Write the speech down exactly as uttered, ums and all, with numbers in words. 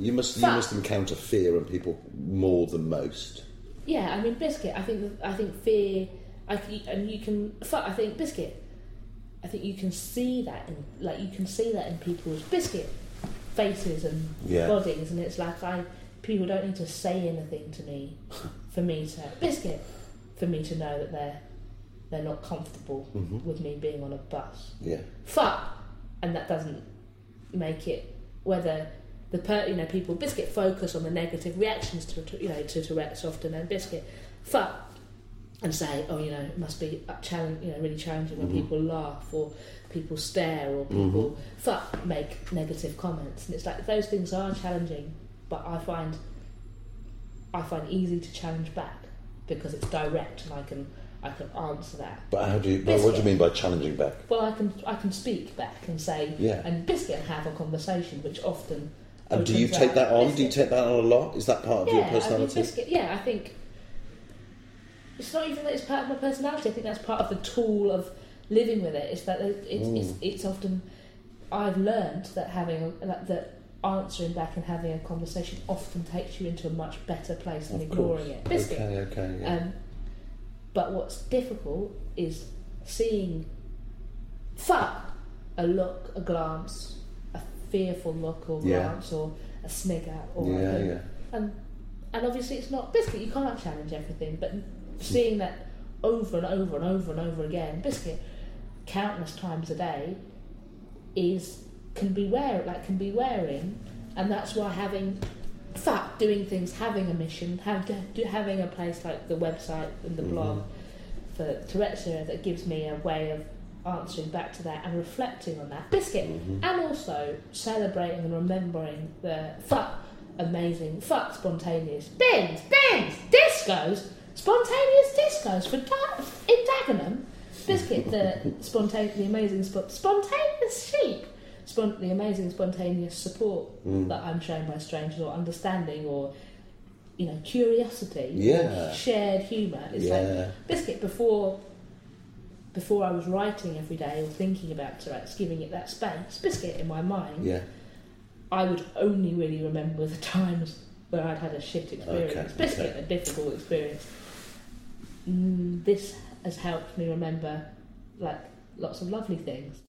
You must you But- must encounter fear in people more than most. Yeah, I mean, Biscuit, I think I think fear, I, c- and you can, fuck, I think Biscuit, I think you can see that, in, like, you can see that in people's Biscuit faces and Yeah. bodies, and it's like, I, people don't need to say anything to me for me to, Biscuit, for me to know that they're, they're not comfortable Mhm. with me being on a bus. Yeah. Fuck, and that doesn't make it, whether the per, you know, people Biscuit focus on the negative reactions to, to you know to Tourette's often, and Biscuit fuck and say, oh, you know, it must be a challenge, you know, really challenging when Mhm. people laugh or people stare or people fuck make negative comments, and it's like those things are challenging, but I find I find easy to challenge back because it's direct and I can I can answer that. But how do you? Well, what do you mean by challenging back? Well, I can I can speak back and say, Yeah. and Biscuit have a conversation, which often. And do you opens take up- that on? Biscuit, Do you take that on a lot? Is that part of yeah, your I mean, personality? Biscuit, yeah, I think it's not even that it's part of my personality. I think that's part of the tool of living with it. It's that it- it's Mm. it's, it's often I've learned that having a, like, that answering back and having a conversation often takes you into a much better place than Of ignoring course. it. Biscuit. Okay, okay, yeah. Um, but what's difficult is seeing fuck a look, a glance, a fearful look or Yeah. glance, or a snigger, or Yeah, like a- yeah. and and obviously it's not Biscuit. You can't challenge everything, but seeing that over and over and over and over again, Biscuit, countless times a day, is can be wear like can be wearing, and that's why having fuck doing things, having a mission, have, do, having a place like the website and the blog Mhm. for Tourette's syndrome that gives me a way of answering back to that and reflecting on that Biscuit, Mhm. and also celebrating and remembering the fuck amazing, fuck spontaneous bins, bins, discos, spontaneous discos for da- in Dagenham. Biscuit, the spontaneous, the amazing spot, spontaneous sheep, Spon- the amazing spontaneous support Mm. that I'm shown by strangers, or understanding, or you know, curiosity, Yeah. or shared humour. It's Yeah. like Biscuit before. Before I was writing every day or thinking about Tourette's, giving it that space, Biscuit in my mind, Yeah. I would only really remember the times where I'd had a shit experience. Okay, Biscuit, okay. a difficult experience. Mm, this has helped me remember like lots of lovely things.